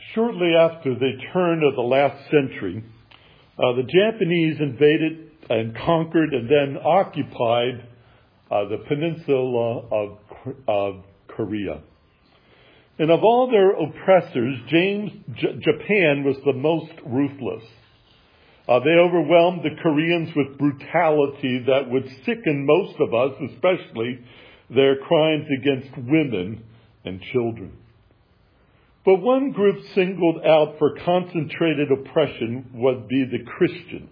Shortly after the turn of the last century, the Japanese invaded and conquered and then occupied the peninsula of Korea. And of all their oppressors, Japan was the most ruthless. They overwhelmed the Koreans with brutality that would sicken most of us, especially their crimes against women and children. But one group singled out for concentrated oppression would be the Christians.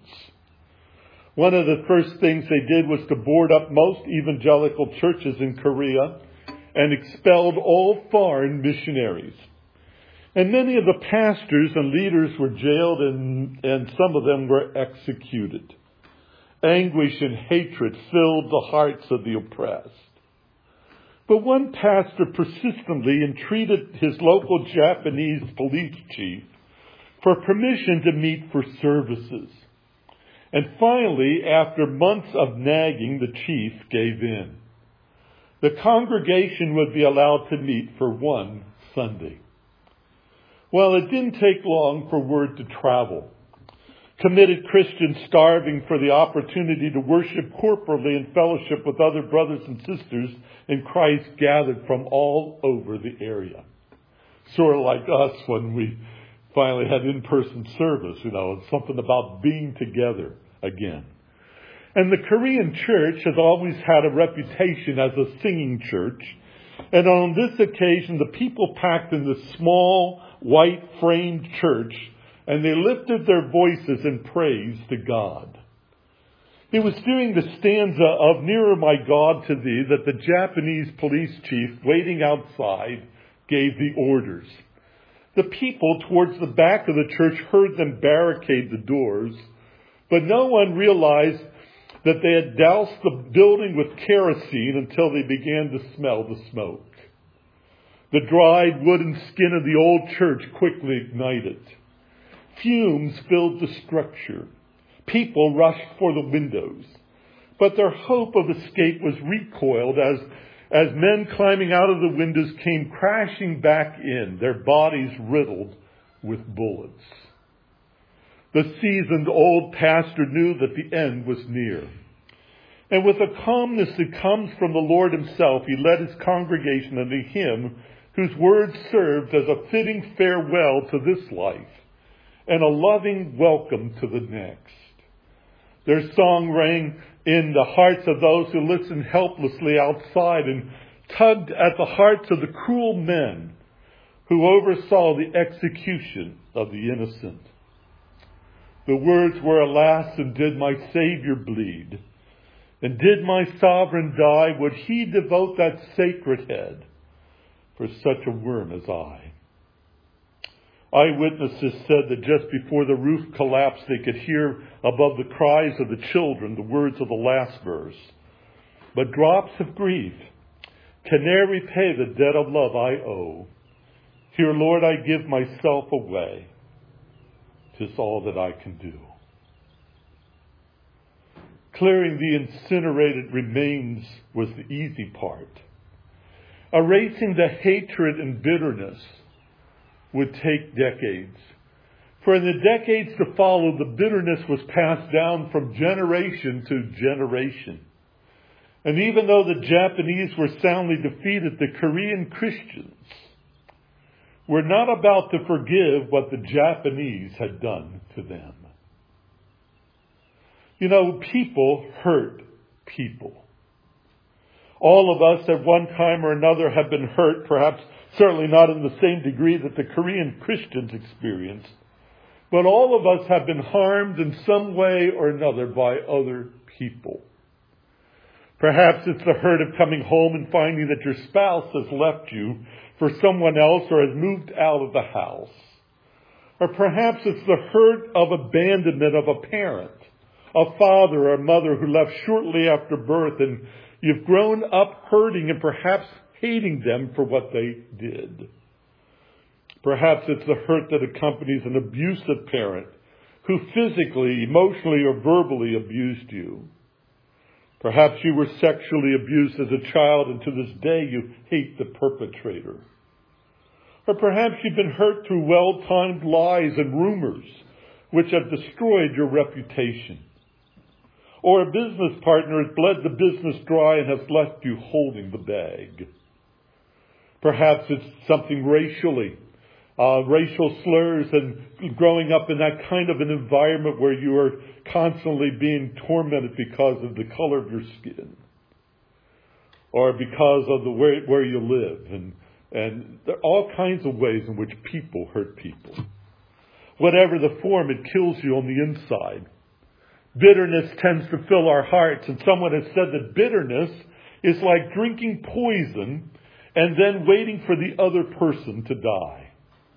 One of the first things they did was to board up most evangelical churches in Korea and expelled all foreign missionaries. And many of the pastors and leaders were jailed and some of them were executed. Anguish and hatred filled the hearts of the oppressed. But one pastor persistently entreated his local Japanese police chief for permission to meet for services. And finally, after months of nagging, the chief gave in. The congregation would be allowed to meet for one Sunday. Well, it didn't take long for word to travel. Committed Christians starving for the opportunity to worship corporately in fellowship with other brothers and sisters in Christ gathered from all over the area. Sort of like us when we finally had in-person service, it's something about being together again. And the Korean church has always had a reputation as a singing church. And on this occasion, the people packed in this small, white-framed church, and they lifted their voices in praise to God. It was during the stanza of Nearer My God to Thee that the Japanese police chief waiting outside gave the orders. The people towards the back of the church heard them barricade the doors, but no one realized that they had doused the building with kerosene until they began to smell the smoke. The dried wooden skin of the old church quickly ignited. Fumes filled the structure. People rushed for the windows. But their hope of escape was recoiled as men climbing out of the windows came crashing back in, their bodies riddled with bullets. The seasoned old pastor knew that the end was near. And with a calmness that comes from the Lord himself, he led his congregation into a hymn whose words served as a fitting farewell to this life and a loving welcome to the next. Their song rang in the hearts of those who listened helplessly outside and tugged at the hearts of the cruel men who oversaw the execution of the innocent. The words were, alas, and did my Savior bleed? And did my sovereign die? Would he devote that sacred head for such a worm as I? Eyewitnesses said that just before the roof collapsed, they could hear above the cries of the children the words of the last verse. But drops of grief can ne'er repay the debt of love I owe. Here, Lord, I give myself away. 'Tis all that I can do. Clearing the incinerated remains was the easy part. Erasing the hatred and bitterness would take decades. For in the decades to follow, the bitterness was passed down from generation to generation. And even though the Japanese were soundly defeated, the Korean Christians were not about to forgive what the Japanese had done to them. People hurt people. All of us at one time or another have been hurt, perhaps certainly not in the same degree that the Korean Christians experienced, but all of us have been harmed in some way or another by other people. Perhaps it's the hurt of coming home and finding that your spouse has left you for someone else or has moved out of the house. Or perhaps it's the hurt of abandonment of a parent, a father or mother who left shortly after birth, and you've grown up hurting and perhaps hating them for what they did. Perhaps it's the hurt that accompanies an abusive parent who physically, emotionally, or verbally abused you. Perhaps you were sexually abused as a child and to this day you hate the perpetrator. Or perhaps you've been hurt through well-timed lies and rumors which have destroyed your reputation. Or a business partner has bled the business dry and has left you holding the bag. Perhaps it's something racially, racial slurs, and growing up in that kind of an environment where you are constantly being tormented because of the color of your skin. Or because of the where you live. And there are all kinds of ways in which people hurt people. Whatever the form, it kills you on the inside. Bitterness tends to fill our hearts. And someone has said that bitterness is like drinking poison and then waiting for the other person to die.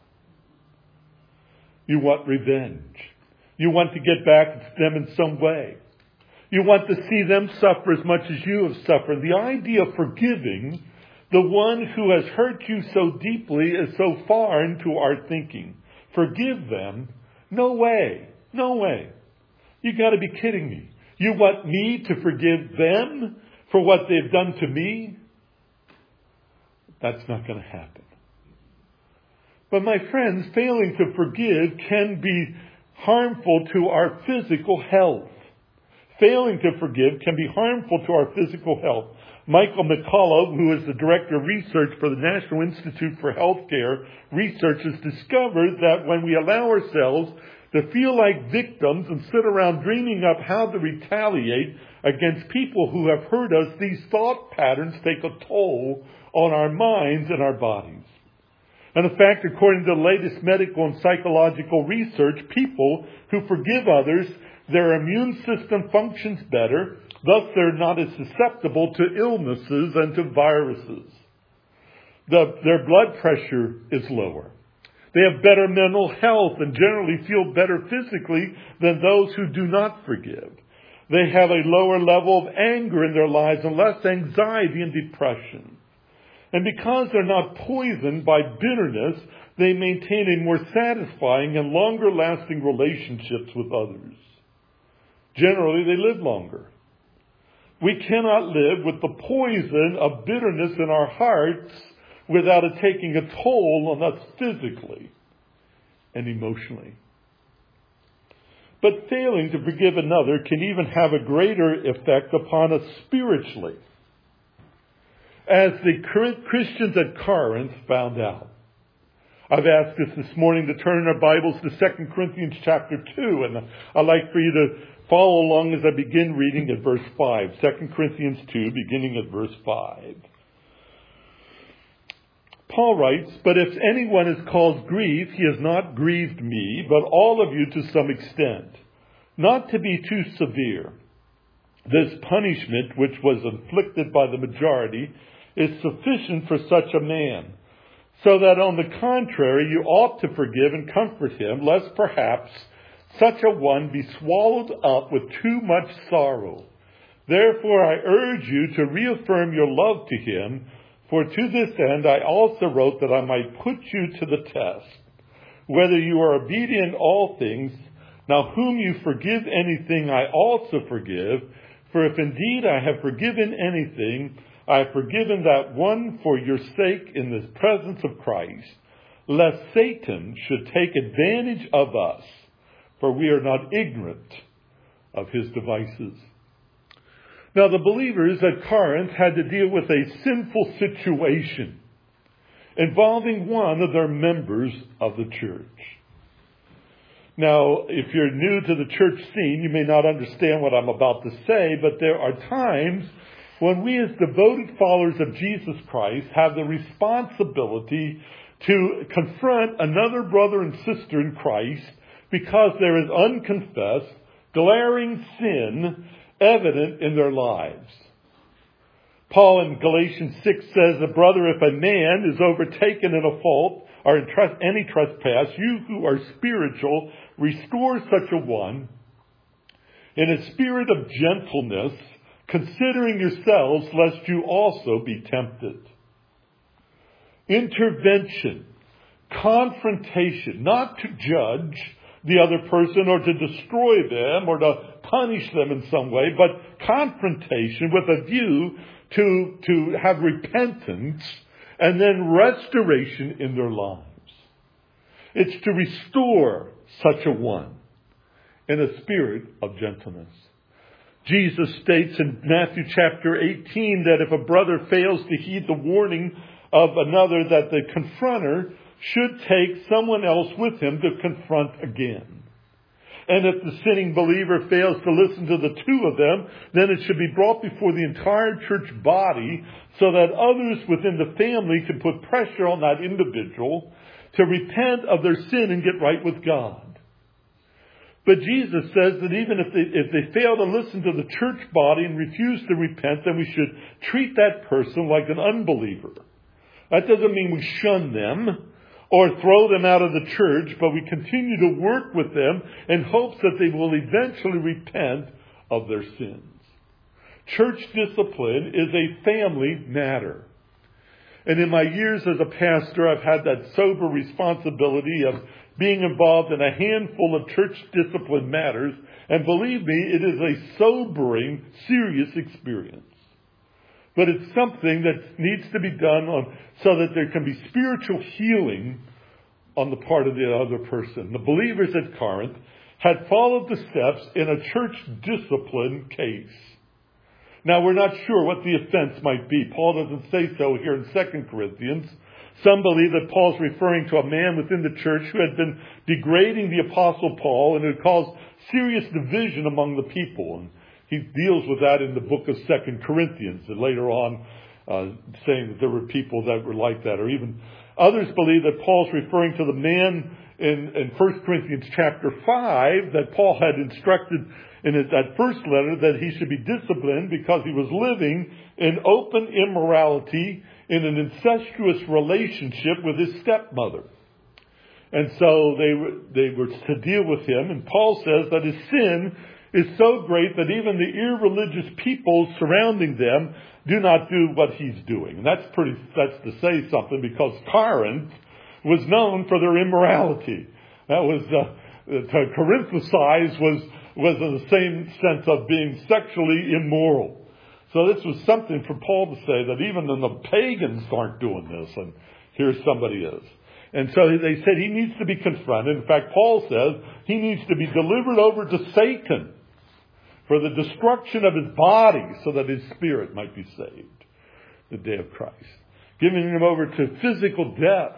You want revenge. You want to get back at them in some way. You want to see them suffer as much as you have suffered. The idea of forgiving the one who has hurt you so deeply is so foreign to our thinking. Forgive them? No way. No way. You got to be kidding me. You want me to forgive them for what they've done to me? That's not going to happen. But my friends, failing to forgive can be harmful to our physical health. Failing to forgive can be harmful to our physical health. Michael McCullough, who is the Director of Research for the National Institute for Healthcare Research, has discovered that when we allow ourselves to feel like victims and sit around dreaming up how to retaliate against people who have hurt us, these thought patterns take a toll on our minds and our bodies. And in fact, according to the latest medical and psychological research, people who forgive others, their immune system functions better, thus they're not as susceptible to illnesses and to viruses. Their blood pressure is lower. They have better mental health and generally feel better physically than those who do not forgive. They have a lower level of anger in their lives and less anxiety and depression. And because they're not poisoned by bitterness, they maintain a more satisfying and longer-lasting relationships with others. Generally, they live longer. We cannot live with the poison of bitterness in our hearts without it taking a toll on us physically and emotionally. But failing to forgive another can even have a greater effect upon us spiritually, as the Christians at Corinth found out. I've asked us this morning to turn our Bibles to 2 Corinthians chapter 2, and I'd like for you to follow along as I begin reading at verse 5. 2 Corinthians 2, beginning at verse 5. Paul writes, "But if anyone is caused grief, he has not grieved me, but all of you to some extent. Not to be too severe. This punishment, which was inflicted by the majority, is sufficient for such a man. So that on the contrary, you ought to forgive and comfort him, lest perhaps such a one be swallowed up with too much sorrow. Therefore I urge you to reaffirm your love to him, for to this end I also wrote that I might put you to the test, whether you are obedient in all things. Now whom you forgive anything, I also forgive. For if indeed I have forgiven anything, I have forgiven that one for your sake in the presence of Christ, lest Satan should take advantage of us, for we are not ignorant of his devices." Now the believers at Corinth had to deal with a sinful situation involving one of their members of the church. Now, if you're new to the church scene, you may not understand what I'm about to say, but there are times when we as devoted followers of Jesus Christ have the responsibility to confront another brother and sister in Christ because there is unconfessed, glaring sin evident in their lives. Paul in Galatians 6 says, "Brother, if a man is overtaken in a fault or in any trespass, you who are spiritual, restore such a one in a spirit of gentleness, considering yourselves, lest you also be tempted." Intervention, confrontation, not to judge the other person or to destroy them or to punish them in some way, but confrontation with a view to have repentance and then restoration in their lives. It's to restore such a one in a spirit of gentleness. Jesus states in Matthew chapter 18 that if a brother fails to heed the warning of another, that the confronter should take someone else with him to confront again. And if the sinning believer fails to listen to the two of them, then it should be brought before the entire church body so that others within the family can put pressure on that individual to repent of their sin and get right with God. But Jesus says that even if they fail to listen to the church body and refuse to repent, then we should treat that person like an unbeliever. That doesn't mean we shun them or throw them out of the church, but we continue to work with them in hopes that they will eventually repent of their sins. Church discipline is a family matter. And in my years as a pastor, I've had that sober responsibility of being involved in a handful of church discipline matters. And believe me, it is a sobering, serious experience. But it's something that needs to be done so that there can be spiritual healing on the part of the other person. The believers at Corinth had followed the steps in a church discipline case. Now, we're not sure what the offense might be. Paul doesn't say so here in 2 Corinthians. Some believe that Paul's referring to a man within the church who had been degrading the Apostle Paul and had caused serious division among the people. And he deals with that in the book of 2 Corinthians, and later on saying that there were people that were like that. Or even others believe that Paul's referring to the man in 1 Corinthians chapter 5 that Paul had instructed in that first letter that he should be disciplined because he was living in open immorality in an incestuous relationship with his stepmother. And so they were to deal with him. And Paul says that his sin is so great that even the irreligious people surrounding them do not do what he's doing. And that's to say something, because Corinth was known for their immorality. That was to Corinthicize was in the same sense of being sexually immoral. So this was something for Paul to say that even the pagans aren't doing this, and here somebody is. And so they said he needs to be confronted. In fact, Paul says he needs to be delivered over to Satan for the destruction of his body so that his spirit might be saved the day of Christ. Giving him over to physical death.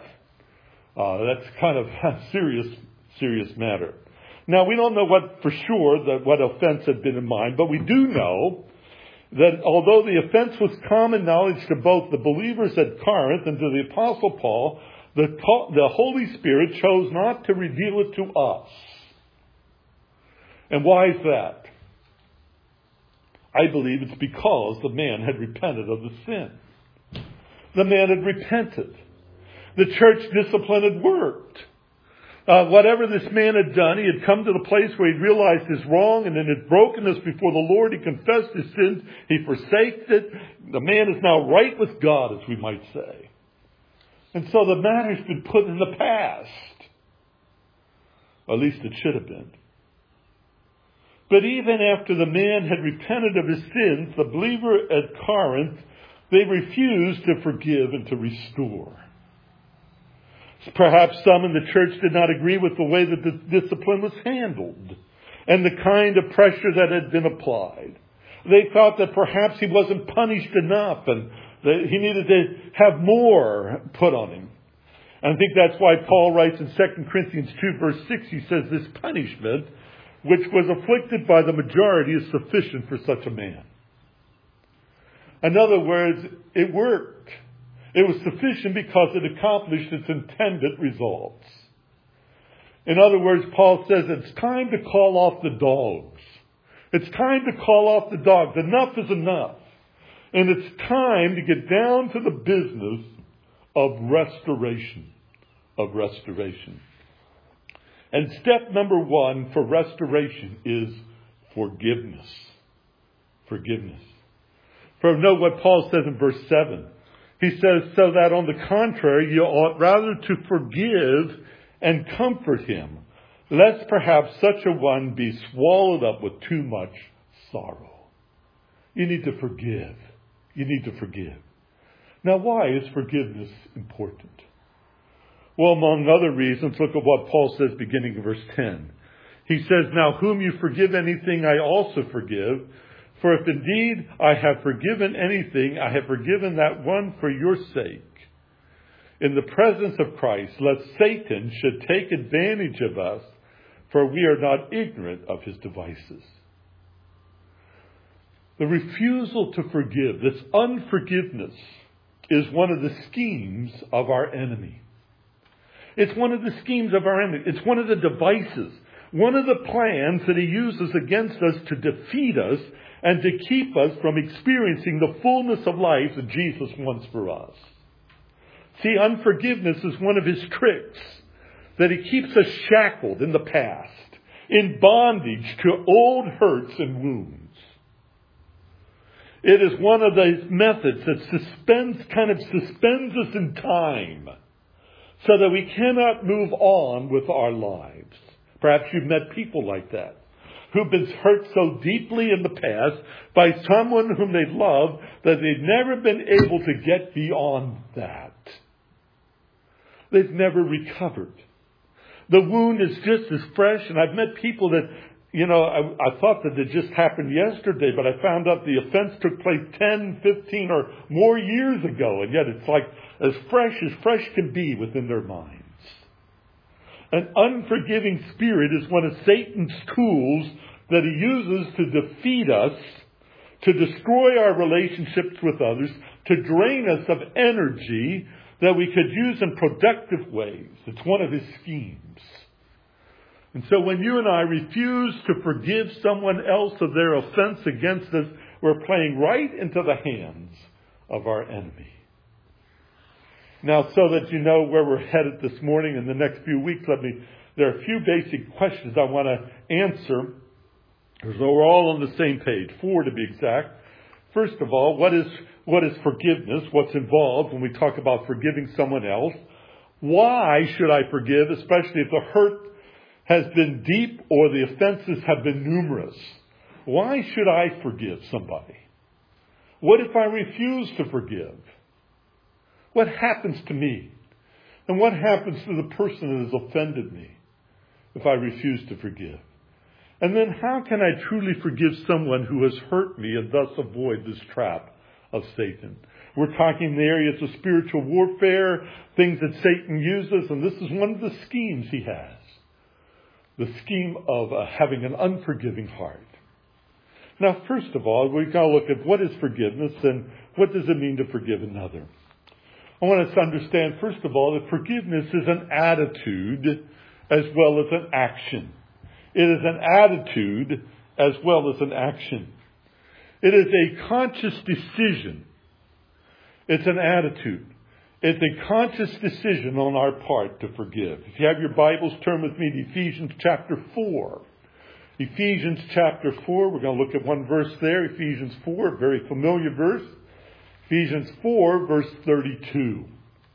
That's kind of a serious matter. Now, we don't know what offense had been in mind, but we do know that although the offense was common knowledge to both the believers at Corinth and to the Apostle Paul, the Holy Spirit chose not to reveal it to us. And why is that? I believe it's because the man had repented of the sin. The man had repented. The church discipline had worked. Whatever this man had done, he had come to the place where he realized his wrong, and in his brokenness before the Lord, he confessed his sins, he forsaked it. The man is now right with God, as we might say. And so the matter's been put in the past. At least it should have been. But even after the man had repented of his sins, the believer at Corinth, they refused to forgive and to restore. Perhaps some in the church did not agree with the way that the discipline was handled and the kind of pressure that had been applied. They thought that perhaps he wasn't punished enough and that he needed to have more put on him. And I think that's why Paul writes in 2 Corinthians 2 verse 6, he says, this punishment which was afflicted by the majority is sufficient for such a man. In other words, it worked. It was sufficient because it accomplished its intended results. In other words, Paul says it's time to call off the dogs. It's time to call off the dogs. Enough is enough. And it's time to get down to the business of restoration. And step number 1 for restoration is forgiveness. Forgiveness. For note what Paul says in verse 7. He says, so that on the contrary, you ought rather to forgive and comfort him, lest perhaps such a one be swallowed up with too much sorrow. You need to forgive. You need to forgive. Now, why is forgiveness important? Well, among other reasons, look at what Paul says beginning in verse 10. He says, now whom you forgive anything, I also forgive. For if indeed I have forgiven anything, I have forgiven that one for your sake. In the presence of Christ, lest Satan should take advantage of us, for we are not ignorant of his devices. The refusal to forgive, this unforgiveness, is one of the schemes of our enemy. It's one of the schemes of our enemy. It's one of the devices, one of the plans that he uses against us to defeat us and to keep us from experiencing the fullness of life that Jesus wants for us. See, unforgiveness is one of his tricks, that he keeps us shackled in the past, in bondage to old hurts and wounds. It is one of those methods that suspends us in time so that we cannot move on with our lives. Perhaps you've met people like that, who've been hurt so deeply in the past by someone whom they love that they've never been able to get beyond that. They've never recovered. The wound is just as fresh, and I've met people that, I thought that it just happened yesterday, but I found out the offense took place 10, 15 or more years ago, and yet it's like as fresh can be within their minds. An unforgiving spirit is one of Satan's tools that he uses to defeat us, to destroy our relationships with others, to drain us of energy that we could use in productive ways. It's one of his schemes. And so when you and I refuse to forgive someone else of their offense against us, we're playing right into the hands of our enemy. Now, so that you know where we're headed this morning and the next few weeks, there are a few basic questions I want to answer, so we're all on the same page, 4 to be exact. First of all, what is forgiveness? What's involved when we talk about forgiving someone else? Why should I forgive, especially if the hurt has been deep or the offenses have been numerous? Why should I forgive somebody? What if I refuse to forgive? What happens to me? And what happens to the person that has offended me if I refuse to forgive? And then how can I truly forgive someone who has hurt me and thus avoid this trap of Satan? We're talking in the areas of spiritual warfare, things that Satan uses, and this is one of the schemes he has. The scheme of having an unforgiving heart. Now, first of all, we've got to look at what is forgiveness and what does it mean to forgive another. I want us to understand, first of all, that forgiveness is an attitude as well as an action. It is an attitude as well as an action. It is a conscious decision. It's an attitude. It's a conscious decision on our part to forgive. If you have your Bibles, turn with me to Ephesians chapter 4. Ephesians chapter 4, we're going to look at one verse there. Ephesians 4, a very familiar verse. Ephesians 4, verse 32.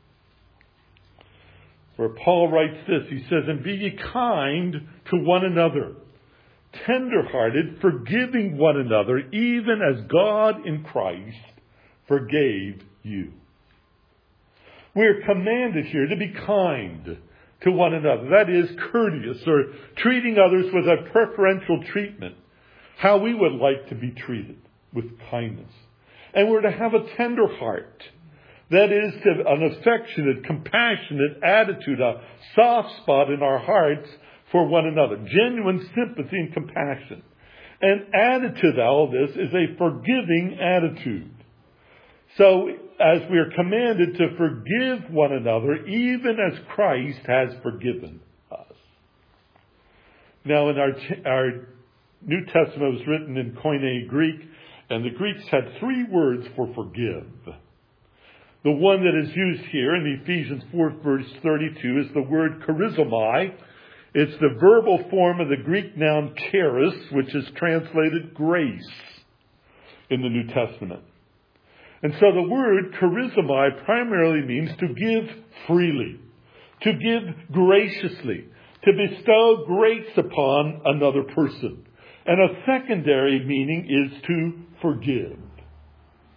Where Paul writes this, he says, and be ye kind to one another, tender-hearted, forgiving one another, even as God in Christ forgave you. We're commanded here to be kind to one another. That is, courteous, or treating others with a preferential treatment. How we would like to be treated, with kindness. And we're to have a tender heart. That is, an affectionate, compassionate attitude, a soft spot in our hearts for one another. Genuine sympathy and compassion. And added to all this is a forgiving attitude. So, as we are commanded to forgive one another, even as Christ has forgiven us. Now, in our New Testament was written in Koine Greek, and the Greeks had 3 words for forgive. The one that is used here in Ephesians 4, verse 32 is the word charizomai. It's the verbal form of the Greek noun charis, which is translated grace in the New Testament. And so the word charizomai primarily means to give freely, to give graciously, to bestow grace upon another person. And a secondary meaning is to forgive.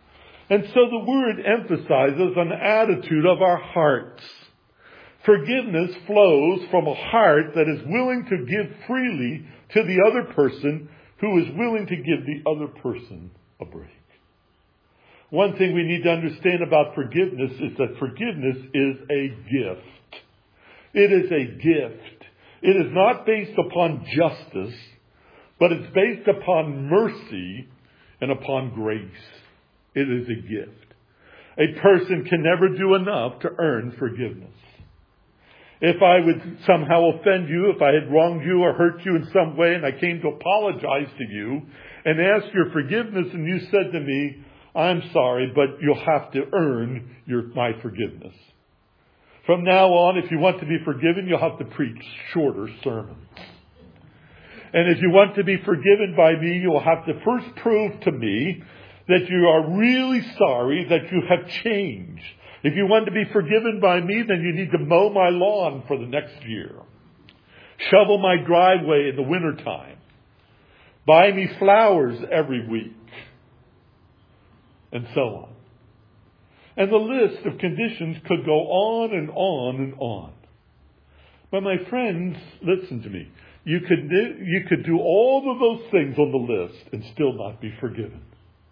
And so the word emphasizes an attitude of our hearts. Forgiveness flows from a heart that is willing to give freely to the other person, who is willing to give the other person a break. One thing we need to understand about forgiveness is that forgiveness is a gift. It is a gift. It is not based upon justice, but it's based upon mercy and upon grace. It is a gift. A person can never do enough to earn forgiveness. If I would somehow offend you, if I had wronged you or hurt you in some way, and I came to apologize to you and ask your forgiveness, and you said to me, I'm sorry, but you'll have to earn my forgiveness. From now on, if you want to be forgiven, you'll have to preach shorter sermons. And if you want to be forgiven by me, you'll have to first prove to me that you are really sorry, that you have changed. If you want to be forgiven by me, then you need to mow my lawn for the next year. Shovel my driveway in the wintertime. Buy me flowers every week. And so on. And the list of conditions could go on and on and on. But my friends, listen to me. You could do all of those things on the list and still not be forgiven.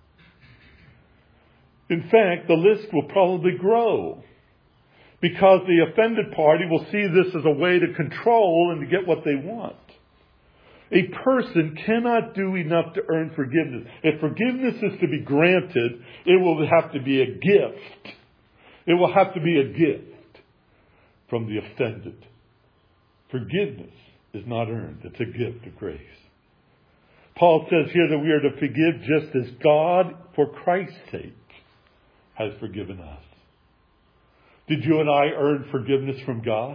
In fact, the list will probably grow because the offended party will see this as a way to control and to get what they want. A person cannot do enough to earn forgiveness. If forgiveness is to be granted, it will have to be a gift. It will have to be a gift from the offended. Forgiveness is not earned. It's a gift of grace. Paul says here that we are to forgive just as God, for Christ's sake, has forgiven us. Did you and I earn forgiveness from God?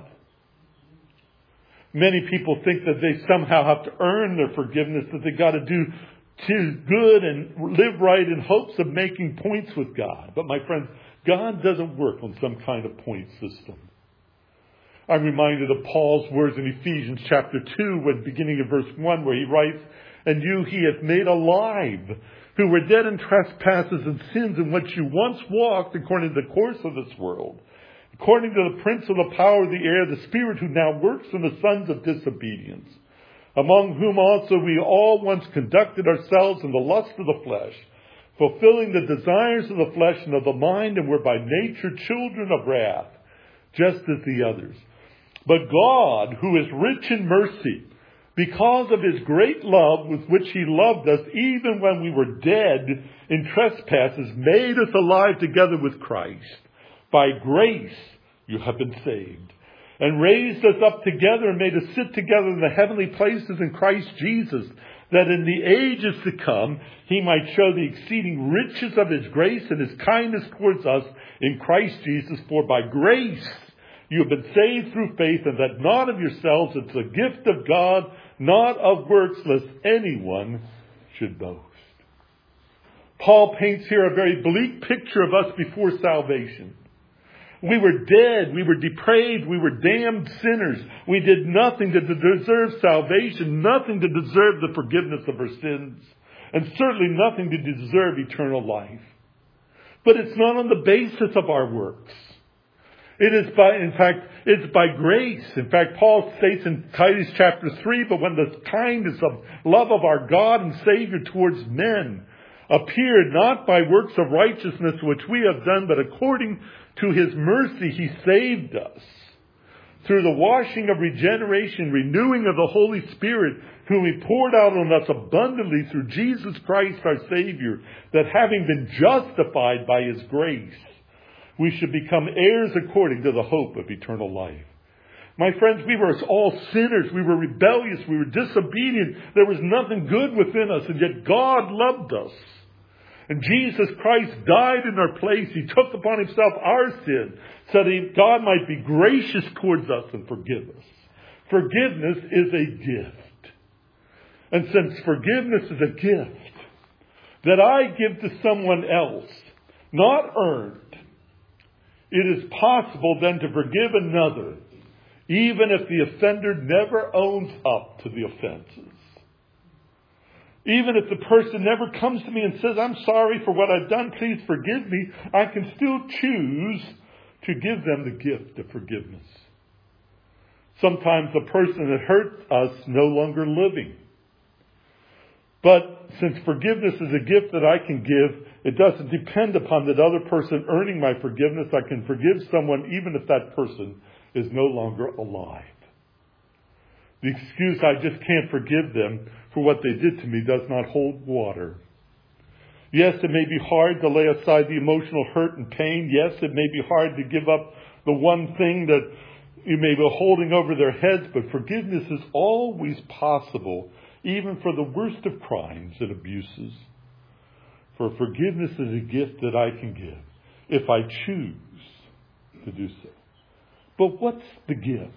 Many people think that they somehow have to earn their forgiveness, that they got to do good and live right in hopes of making points with God. But my friends, God doesn't work on some kind of point system. I'm reminded of Paul's words in Ephesians chapter 2, when beginning of verse 1, where he writes, "And you he hath made alive, who were dead in trespasses and sins, in which you once walked according to the course of this world, according to the prince of the power of the air, the spirit who now works in the sons of disobedience, among whom also we all once conducted ourselves in the lust of the flesh, fulfilling the desires of the flesh and of the mind, and were by nature children of wrath, just as the others. But God, who is rich in mercy, because of his great love with which he loved us, even when we were dead in trespasses, made us alive together with Christ. By grace you have been saved, and raised us up together and made us sit together in the heavenly places in Christ Jesus, that in the ages to come he might show the exceeding riches of his grace and his kindness towards us in Christ Jesus. For by grace you have been saved through faith, and that not of yourselves, it's a gift of God, not of works, lest anyone should boast." Paul paints here a very bleak picture of us before salvation. We were dead, we were depraved, we were damned sinners. We did nothing to deserve salvation, nothing to deserve the forgiveness of our sins, and certainly nothing to deserve eternal life. But it's not on the basis of our works. It's by grace. In fact, Paul states in Titus chapter 3, "But when the kindness of love of our God and Savior towards men appeared, not by works of righteousness which we have done, but according to his mercy he saved us, through the washing of regeneration, renewing of the Holy Spirit, whom he poured out on us abundantly through Jesus Christ our Savior, that having been justified by his grace, we should become heirs according to the hope of eternal life." My friends, we were all sinners. We were rebellious. We were disobedient. There was nothing good within us, and yet God loved us. And Jesus Christ died in our place. He took upon himself our sin so that God might be gracious towards us and forgive us. Forgiveness is a gift. And since forgiveness is a gift that I give to someone else, not earned, it is possible then to forgive another, even if the offender never owns up to the offenses. Even if the person never comes to me and says, I'm sorry for what I've done, please forgive me, I can still choose to give them the gift of forgiveness. Sometimes the person that hurt us no longer living. But since forgiveness is a gift that I can give, it doesn't depend upon that other person earning my forgiveness. I can forgive someone even if that person is no longer alive. The excuse, I just can't forgive them for what they did to me, does not hold water. Yes, it may be hard to lay aside the emotional hurt and pain. Yes, it may be hard to give up the one thing that you may be holding over their heads, but forgiveness is always possible, even for the worst of crimes and abuses. For forgiveness is a gift that I can give if I choose to do so. But what's the gift?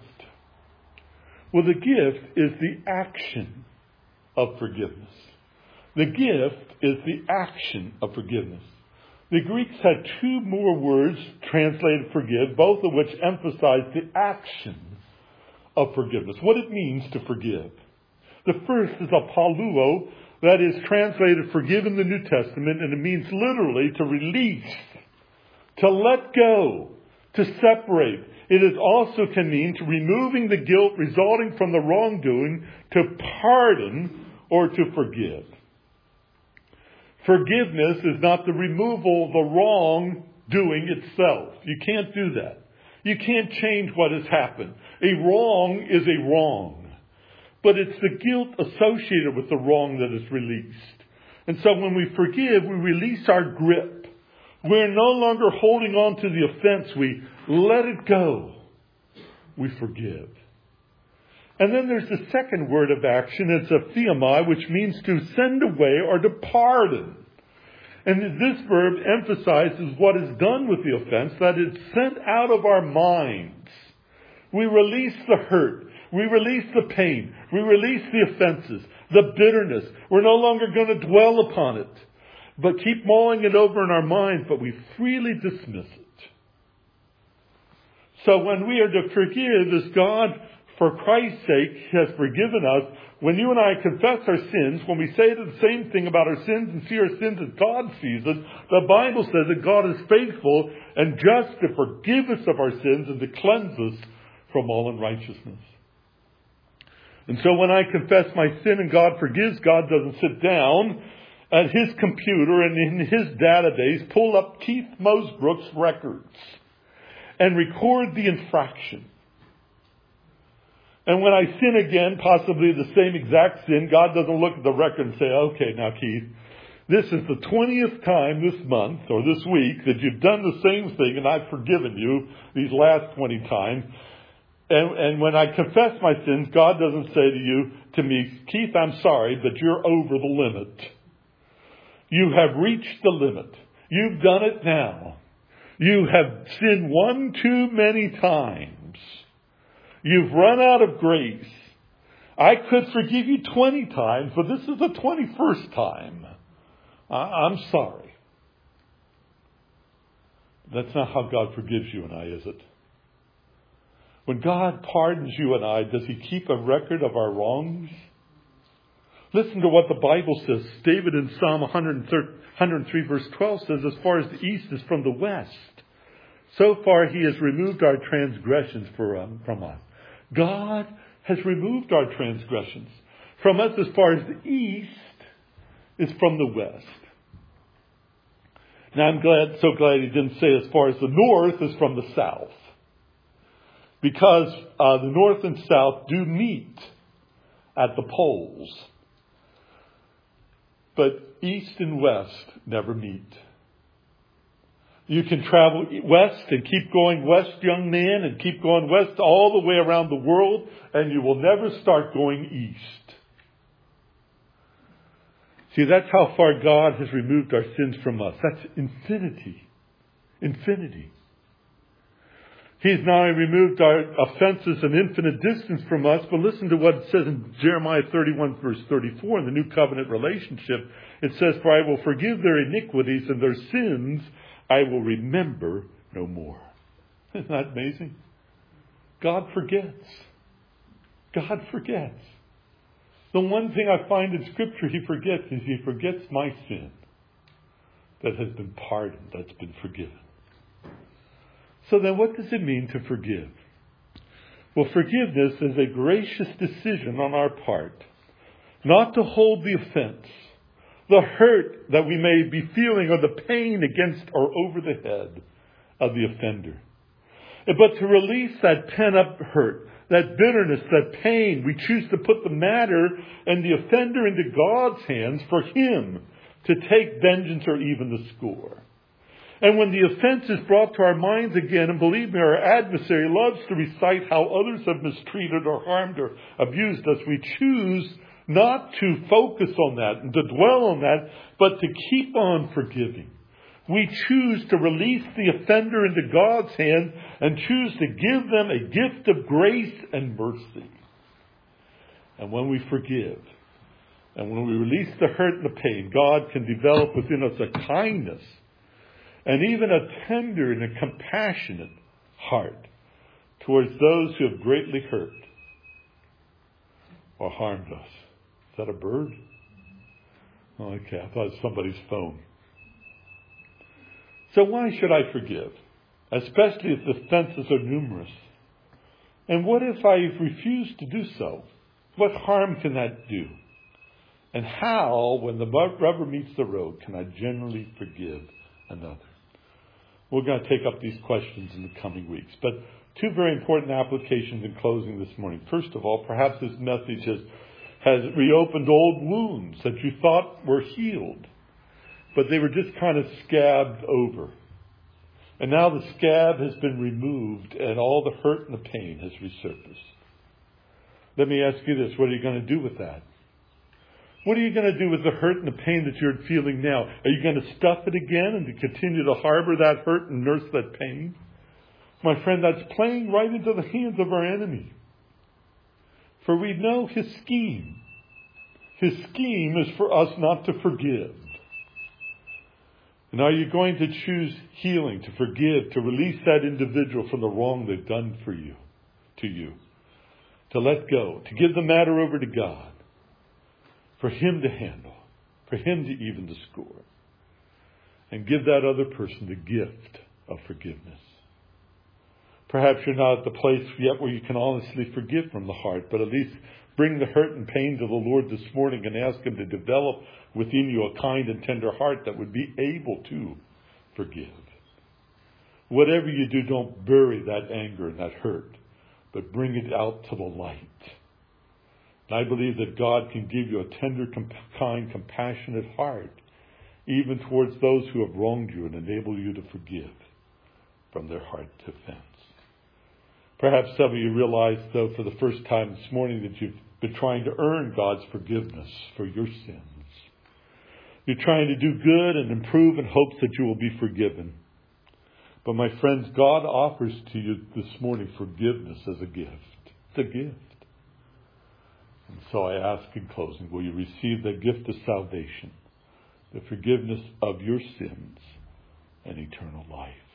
Well, the gift is the action of forgiveness. The gift is the action of forgiveness. The Greeks had two more words translated forgive, both of which emphasize the action of forgiveness, what it means to forgive. The first is apoluo, that is translated forgive in the New Testament, and it means literally to release, to let go, to separate. It is also can mean to removing the guilt resulting from the wrongdoing, to pardon, or to forgive. Forgiveness is not the removal of the wrongdoing itself. You can't do that. You can't change what has happened. A wrong is a wrong. But it's the guilt associated with the wrong that is released. And so when we forgive, we release our grip. We're no longer holding on to the offense. We let it go. We forgive. And then there's the second word of action. It's a theomai, which means to send away or to pardon. And this verb emphasizes what is done with the offense, that it's sent out of our minds. We release the hurt. We release the pain. We release the offenses, the bitterness. We're no longer going to dwell upon it, but keep mulling it over in our minds, but we freely dismiss it. So when we are to forgive, as God, for Christ's sake, has forgiven us, when you and I confess our sins, when we say the same thing about our sins and see our sins as God sees us, the Bible says that God is faithful and just to forgive us of our sins and to cleanse us from all unrighteousness. And so when I confess my sin and God forgives, God doesn't sit down at his computer and in his database pull up Keith Mosebrook's records and record the infraction. And when I sin again, possibly the same exact sin, God doesn't look at the record and say, okay, now Keith, this is the 20th time this month or this week that you've done the same thing and I've forgiven you these last 20 times. And when I confess my sins, God doesn't say to me, Keith, I'm sorry, but you're over the limit. You have reached the limit. You've done it now. You have sinned one too many times. You've run out of grace. I could forgive you 20 times, but this is the 21st time. I'm sorry. That's not how God forgives you and I, is it? When God pardons you and I, does he keep a record of our wrongs? Listen to what the Bible says. David in Psalm 103 verse 12 says, as far as the east is from the west, so far he has removed our transgressions from us. God has removed our transgressions from us as far as the east is from the west. Now I'm so glad he didn't say as far as the north is from the south. Because the north and south do meet at the poles. But east and west never meet. You can travel west and keep going west, young man, and keep going west all the way around the world, and you will never start going east. See, that's how far God has removed our sins from us. That's infinity. Infinity. He's now removed our offenses an infinite distance from us. But listen to what it says in Jeremiah 31 verse 34 in the New Covenant relationship. It says, for I will forgive their iniquities and their sins I will remember no more. Isn't that amazing? God forgets. God forgets. The one thing I find in Scripture he forgets is he forgets my sin that has been pardoned, that's been forgiven. So then what does it mean to forgive? Well, forgiveness is a gracious decision on our part not to hold the offense, the hurt that we may be feeling, or the pain against or over the head of the offender, but to release that pent-up hurt, that bitterness, that pain. We choose to put the matter and the offender into God's hands for Him to take vengeance or even the score. And when the offense is brought to our minds again, and believe me, our adversary loves to recite how others have mistreated or harmed or abused us, we choose not to focus on that and to dwell on that, but to keep on forgiving. We choose to release the offender into God's hand and choose to give them a gift of grace and mercy. And when we forgive, and when we release the hurt and the pain, God can develop within us a kindness and even a tender and a compassionate heart towards those who have greatly hurt or harmed us. Is that a bird? Oh, okay, I thought it was somebody's phone. So why should I forgive? Especially if the offenses are numerous. And what if I refuse to do so? What harm can that do? And how, when the rubber meets the road, can I generally forgive another? We're going to take up these questions in the coming weeks. But two very important applications in closing this morning. First of all, perhaps this message has reopened old wounds that you thought were healed, but they were just kind of scabbed over. And now the scab has been removed and all the hurt and the pain has resurfaced. Let me ask you this. What are you going to do with that? What are you going to do with the hurt and the pain that you're feeling now? Are you going to stuff it again and to continue to harbor that hurt and nurse that pain? My friend, that's playing right into the hands of our enemy. For we know his scheme. His scheme is for us not to forgive. And are you going to choose healing, to forgive, to release that individual from the wrong they've done to you, to let go, to give the matter over to God, for Him to handle, for Him to even the score, and give that other person the gift of forgiveness? Perhaps you're not at the place yet where you can honestly forgive from the heart, but at least bring the hurt and pain to the Lord this morning and ask Him to develop within you a kind and tender heart that would be able to forgive. Whatever you do, don't bury that anger and that hurt, but bring it out to the light. And I believe that God can give you a tender, kind, compassionate heart, even towards those who have wronged you, and enable you to forgive from their heart offense. Perhaps some of you realize, though, for the first time this morning, that you've been trying to earn God's forgiveness for your sins. You're trying to do good and improve in hopes that you will be forgiven. But my friends, God offers to you this morning forgiveness as a gift. It's a gift. And so I ask in closing, will you receive the gift of salvation, the forgiveness of your sins, and eternal life?